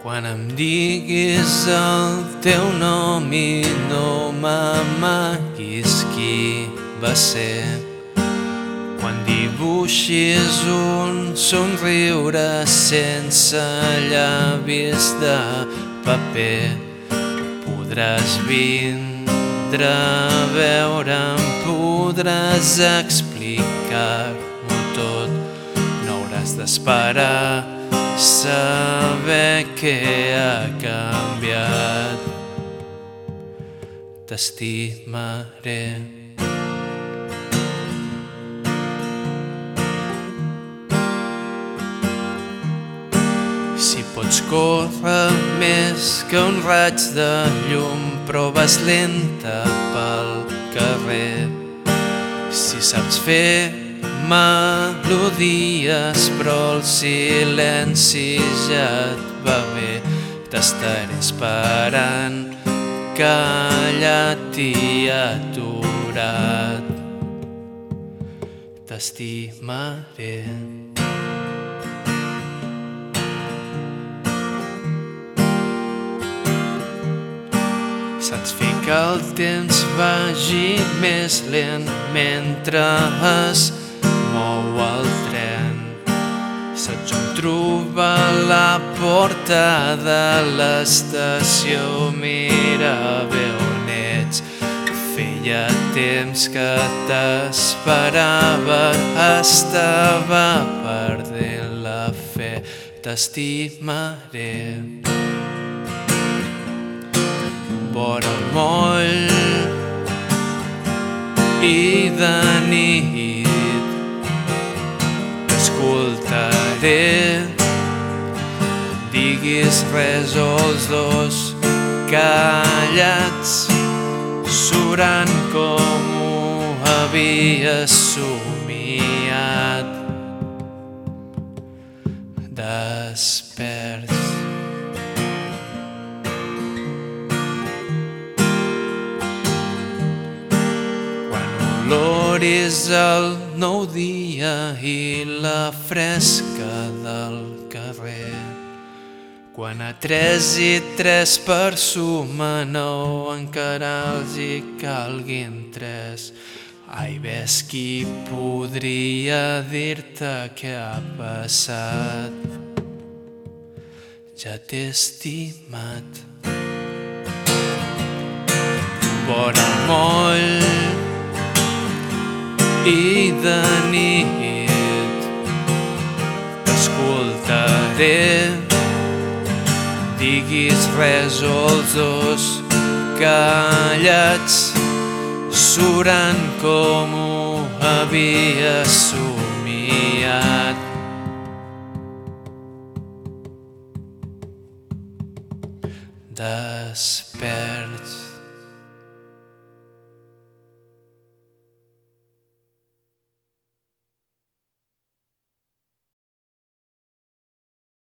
Quan em diguis el teu nom i no m'amaguis qui va ser, quan dibuixis un somriure sense llavis de paper, podràs vindre a veure'm, podràs explicar-m'ho tot. No hauràs d'esperar saber què ha canviat. T'estimaré. Si pots córrer més que un raig de llum, però vas lenta pel carrer. Si saps fer melodies però el silenci ja et va bé, t'estaré esperant callat i aturat. T'estimaré. Saps fer que el temps vagi més lent mentre es mou el tren. Saps on trobar la porta de l'estació, mira bé on ets. Feia temps que t'esperava, estava perdent la fe. T'estimaré. Vora el moll i de nit t'escoltaré. Diguis res o els dos callats, surant com ho havies somiat. Desperts. L'oris el nou dia i la fresca del carrer. Quan a 3 i 3 per suma 9 encara els hi calguin 3. Ai, ves qui podria dir-te què ha passat. Ja t'he estimat. Vora el moll i de nit t'escoltaré. Diguis res o els dos callats, surant com ho havies somiat. Desperts.